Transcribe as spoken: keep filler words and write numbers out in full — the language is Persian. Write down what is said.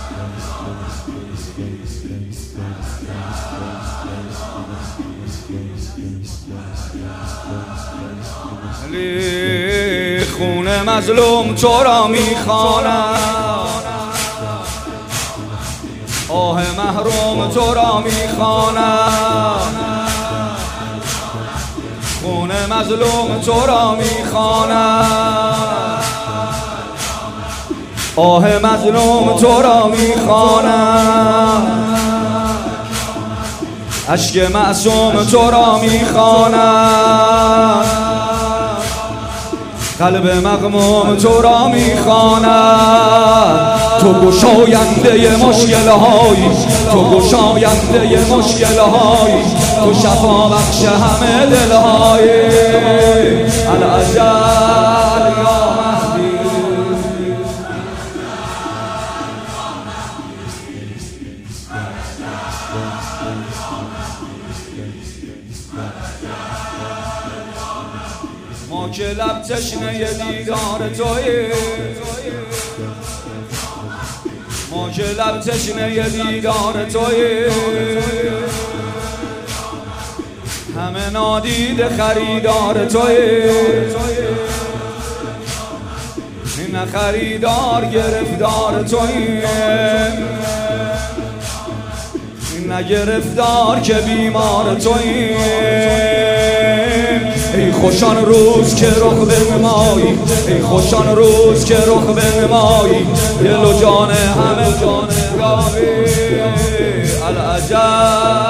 علی خون مظلوم تو را میخوانم، آه محروم تو را میخوانم، خون مظلوم تو را میخوانم، آه مظلوم تو را میخوانم، اشک معصوم تو را میخوانم، قلب مغموم تو را میخوانم. تو گشاینده مشکل هایی، تو گشاینده مشکل هایی، تو شفا بخش همه دل هایی. العجل یا مهدی، ما که لب تشنه دیدار تویی، ما که لب تشنه دیدار تویی، همه نادیده خریدار تویی، نه خریدار گرفتار تویی، نه گرفتار که بیمار تویی. ای خوشان روز که رخ بنمایی، ای خوشان روز که رخ بنمایی، دل و جان همه جان گاهی. العجب